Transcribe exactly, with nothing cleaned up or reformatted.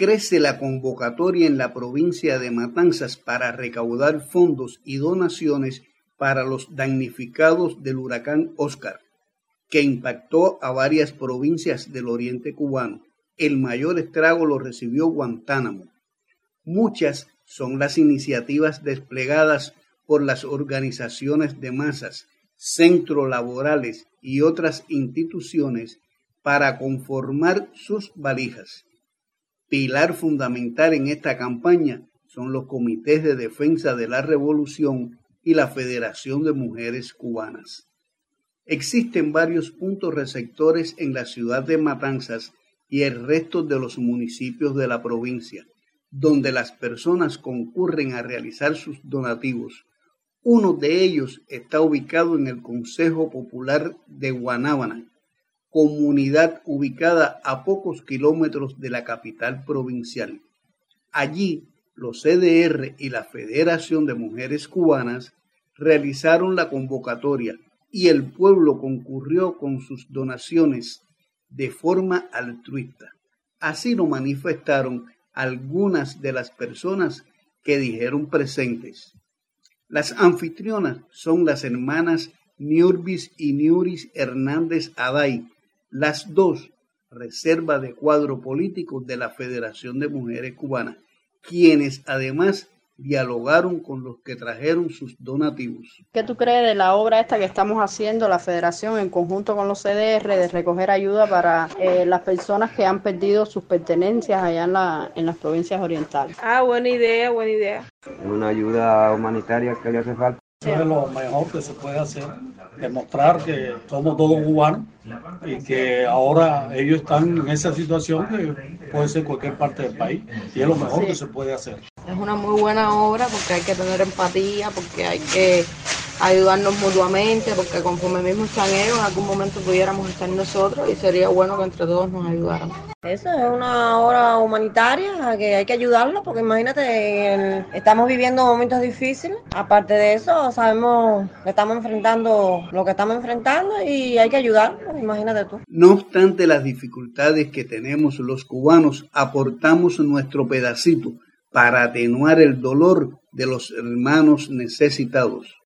crece la convocatoria en la provincia de Matanzas para recaudar fondos y donaciones para los damnificados del huracán Óscar, que impactó a varias provincias del oriente cubano. El mayor estrago lo recibió Guantánamo. Muchas son las iniciativas desplegadas por las organizaciones de masas, centros laborales y otras instituciones para conformar sus valijas. Pilar fundamental en esta campaña son los comités de defensa de la revolución y la Federación de Mujeres Cubanas. Existen varios puntos receptores en la ciudad de Matanzas y el resto de los municipios de la provincia, donde las personas concurren a realizar sus donativos. Uno de ellos está ubicado en el Consejo Popular de Guanábana, comunidad ubicada a pocos kilómetros de la capital provincial. Allí, los C D R y la Federación de Mujeres Cubanas realizaron la convocatoria y el pueblo concurrió con sus donaciones de forma altruista. Así lo manifestaron algunas de las personas que dijeron presentes. Las anfitrionas son las hermanas Niurbis y Niuris Hernández Aday, las dos reserva de cuadro político de la Federación de Mujeres Cubanas, quienes además dialogaron con los que trajeron sus donativos. ¿Qué tú crees de la obra esta que estamos haciendo la Federación en conjunto con los C D R de recoger ayuda para eh, las personas que han perdido sus pertenencias allá en, la, en las provincias orientales? Ah, buena idea, buena idea. Es una ayuda humanitaria que le hace falta. Eso es lo mejor que se puede hacer, demostrar que somos todos cubanos y que ahora ellos están en esa situación que puede ser cualquier parte del país y es lo mejor sí. que se puede hacer. Es una muy buena obra porque hay que tener empatía, porque hay que ayudarnos mutuamente, porque conforme mismo están ellos, en algún momento pudiéramos estar nosotros y sería bueno que entre todos nos ayudáramos. Eso es una obra humanitaria que hay que ayudarlo, porque imagínate, el, estamos viviendo momentos difíciles. Aparte de eso, sabemos que estamos enfrentando lo que estamos enfrentando y hay que ayudarlo, imagínate tú. No obstante las dificultades que tenemos los cubanos, aportamos nuestro pedacito para atenuar el dolor de los hermanos necesitados.